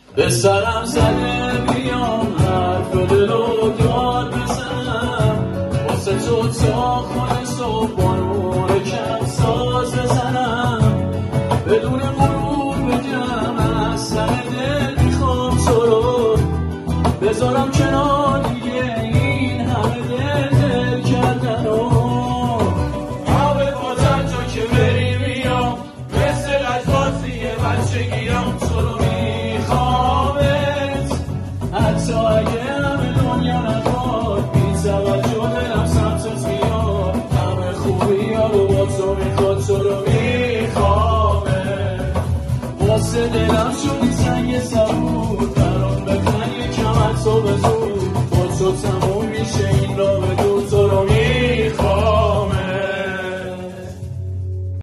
به سرم زده بیام حرف دل رو دار بزنم، واسه تو تا خونه صبح بانون کم ساز بزنم، بدون غرور بگم از سر دل میخوام تو رو بذارم کنار دیگه این همه دل کردن و آب بازم تو که بری میام مثل لجبازی بچگیام تو رو میخوامت، حتی اگه همه دنیا نخواد بی توجه دلم سمتت میاد، همه خوبی ها رو با تو میخواد تو رو میخوامت، واسه دلم شد